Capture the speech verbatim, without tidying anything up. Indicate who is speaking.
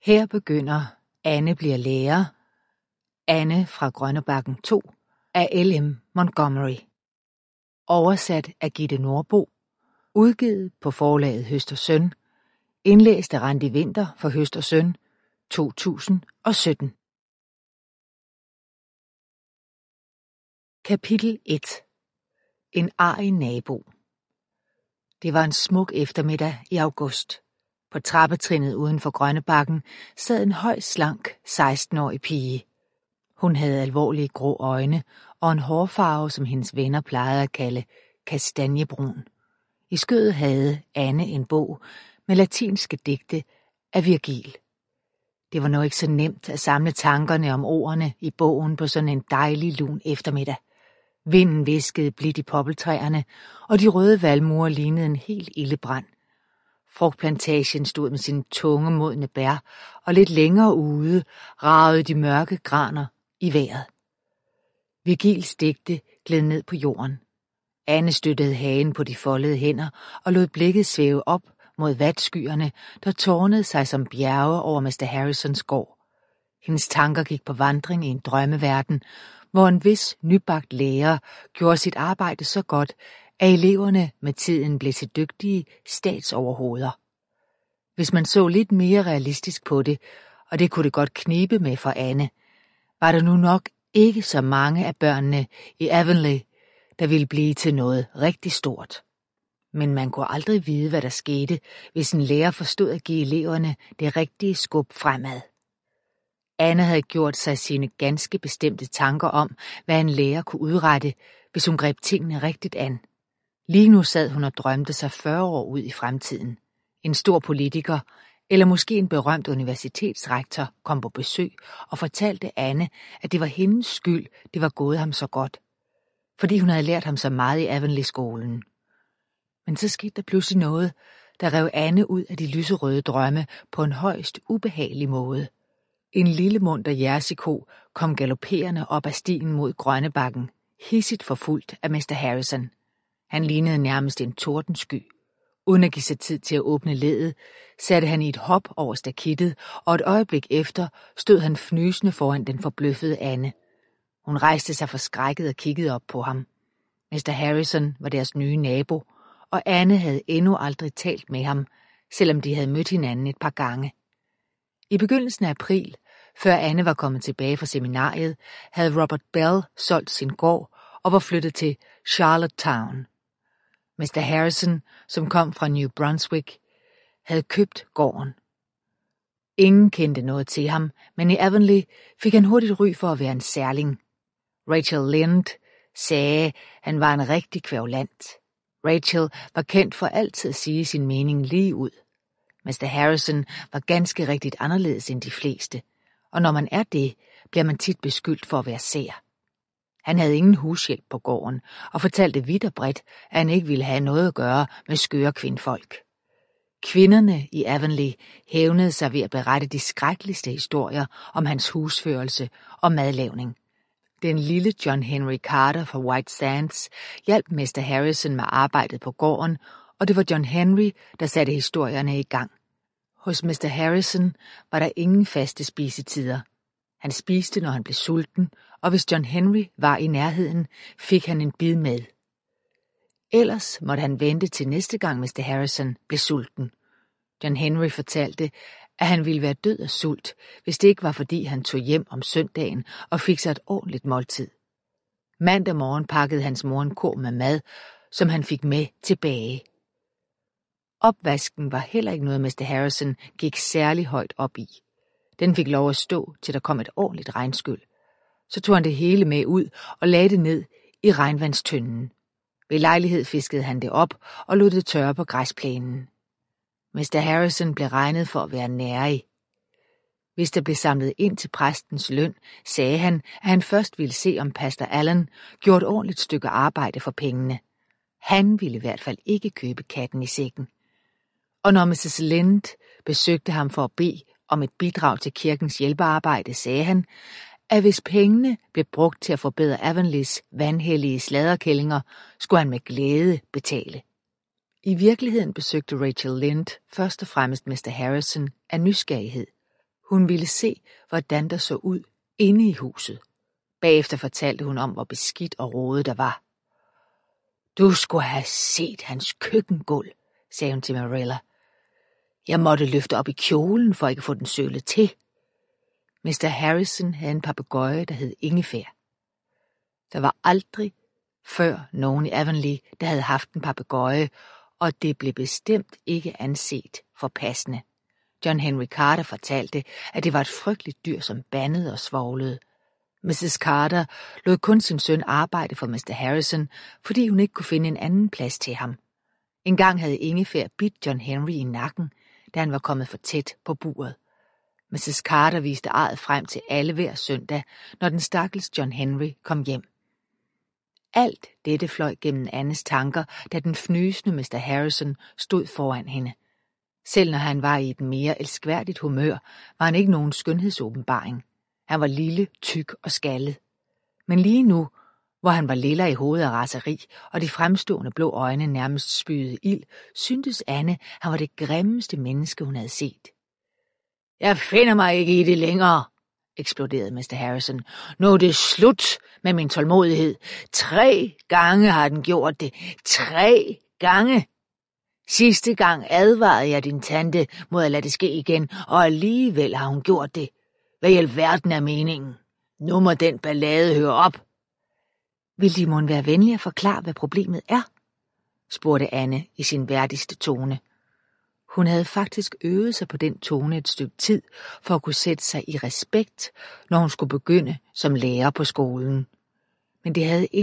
Speaker 1: Her begynder Anne bliver lærer. Anne fra Grønnebakken to af L M Montgomery. Oversat af Gitte Nordbo. Udgivet på forlaget Høst og Søn. Indlæst af Randi Winther for Høst og Søn to tusind og sytten. Kapitel et. En arrig nabo. Det var en smuk eftermiddag i august. På trappetrinnet uden for Grønnebakken sad en høj, slank, seksten-årig pige. Hun havde alvorlige grå øjne og en hårfarve, som hendes venner plejede at kalde kastanjebrun. I skødet havde Anne en bog med latinske digte af Virgil. Det var nu ikke så nemt at samle tankerne om ordene i bogen på sådan en dejlig lun eftermiddag. Vinden hviskede blidt i poppeltræerne, og de røde valmuer lignede en helt ildebrand. Frugtplantagen stod med sine tunge modne bær, og lidt længere ude ragede de mørke graner i vejret. Virgils digte gled ned på jorden. Anne støttede hagen på de foldede hænder og lod blikket svæve op mod vatskyerne, der tårnede sig som bjerge over mister Harrisons gård. Hendes tanker gik på vandring i en drømmeverden, hvor en vis nybagt lærer gjorde sit arbejde så godt, at eleverne med tiden blev til dygtige statsoverhoveder. Hvis man så lidt mere realistisk på det, og det kunne det godt knibe med for Anne, var der nu nok ikke så mange af børnene i Avonlea, der ville blive til noget rigtig stort. Men man kunne aldrig vide, hvad der skete, hvis en lærer forstod at give eleverne det rigtige skub fremad. Anne havde gjort sig sine ganske bestemte tanker om, hvad en lærer kunne udrette, hvis hun greb tingene rigtigt an. Lige nu sad hun og drømte sig fyrre år ud i fremtiden. En stor politiker, eller måske en berømt universitetsrektor, kom på besøg og fortalte Anne, at det var hendes skyld, det var gået ham så godt. Fordi hun havde lært ham så meget i Avonlea-skolen. Men så skete der pludselig noget, der rev Anne ud af de lyserøde drømme på en højst ubehagelig måde. En lille munter jersiko kom galopperende op ad stien mod Grønnebakken, hissigt forfulgt af mister Harrison. Han lignede nærmest en tordensky. Uden at give sig tid til at åbne leddet, satte han i et hop over stakittet, og et øjeblik efter stod han fnysende foran den forbløffede Anne. Hun rejste sig forskrækket og kiggede op på ham. mister Harrison var deres nye nabo, og Anne havde endnu aldrig talt med ham, selvom de havde mødt hinanden et par gange. I begyndelsen af april, før Anne var kommet tilbage fra seminariet, havde Robert Bell solgt sin gård og var flyttet til Charlottetown. mister Harrison, som kom fra New Brunswick, havde købt gården. Ingen kendte noget til ham, men i Avonlea fik han hurtigt ry for at være en særling. Rachel Lynde sagde, han var en rigtig kvævlant. Rachel var kendt for altid at sige sin mening lige ud. mister Harrison var ganske rigtigt anderledes end de fleste, og når man er det, bliver man tit beskyldt for at være sær. Han havde ingen hushjælp på gården, og fortalte vidt og bredt, at han ikke ville have noget at gøre med skøre kvindfolk. Kvinderne i Avonlea hævnede sig ved at berette de skrækkeligste historier om hans husførelse og madlavning. Den lille John Henry Carter fra White Sands hjalp mister Harrison med arbejdet på gården, og det var John Henry, der satte historierne i gang. Hos mister Harrison var der ingen faste spisetider. Han spiste, når han blev sulten, og hvis John Henry var i nærheden, fik han en bid med. Ellers måtte han vente til næste gang mister Harrison blev sulten. John Henry fortalte, at han ville være død af sult, hvis det ikke var fordi han tog hjem om søndagen og fik sig et ordentligt måltid. Mandag morgen pakkede hans mor en kurv med mad, som han fik med tilbage. Opvasken var heller ikke noget, mister Harrison gik særlig højt op i. Den fik lov at stå, til der kom et ordentligt regnskyl. Så tog han det hele med ud og lagde det ned i regnvandstønden. Ved lejlighed fiskede han det op og lod det tørre på græsplænen. mister Harrison blev regnet for at være nærig. Hvis der blev samlet ind til præstens løn, sagde han, at han først ville se, om pastor Allen gjorde et ordentligt stykke arbejde for pengene. Han ville i hvert fald ikke købe katten i sækken. Og når missus Lynde besøgte ham for at bede om et bidrag til kirkens hjælpearbejde, sagde han, at hvis pengene blev brugt til at forbedre Avonleas vanhellige sladderkællinger, skulle han med glæde betale. I virkeligheden besøgte Rachel Lynde først og fremmest mister Harrison af nysgerrighed. Hun ville se, hvordan der så ud inde i huset. Bagefter fortalte hun om, hvor beskidt og rodet der var. Du skulle have set hans køkkengulv, sagde hun til Marilla. Jeg måtte løfte op i kjolen, for ikke at få den sølet til. mister Harrison havde en papegøje, der hed Ingefær. Der var aldrig før nogen i Avonlea, der havde haft en papegøje, og det blev bestemt ikke anset for passende. John Henry Carter fortalte, at det var et frygteligt dyr, som bandede og svoglede. missus Carter lod kun sin søn arbejde for mister Harrison, fordi hun ikke kunne finde en anden plads til ham. En gang havde Ingefær bidt John Henry i nakken, da han var kommet for tæt på buret. missus Carter viste arret frem til alle hver søndag, når den stakkels John Henry kom hjem. Alt dette fløj gennem Annes tanker, da den fnysende mister Harrison stod foran hende. Selv når han var i et mere elskværdigt humør, var han ikke nogen skønhedsåbenbaring. Han var lille, tyk og skaldet. Men lige nu, hvor han var lilla i hovedet af raseri, og de fremstående blå øjne nærmest spyede ild, syntes Anne, han var det grimmeste menneske, hun havde set. Jeg finder mig ikke i det længere, eksploderede mister Harrison. Nu er det slut med min tålmodighed. Tre gange har den gjort det. Tre gange. Sidste gang advarede jeg din tante mod at lade det ske igen, og alligevel har hun gjort det. Hvad i alverden er meningen? Nu må den ballade høre op. Vil de mon være venlige at forklare, hvad problemet er? Spurgte Anne i sin værdigste tone. Hun havde faktisk øvet sig på den tone et stykke tid, for at kunne sætte sig i respekt, når hun skulle begynde som lærer på skolen. Men det havde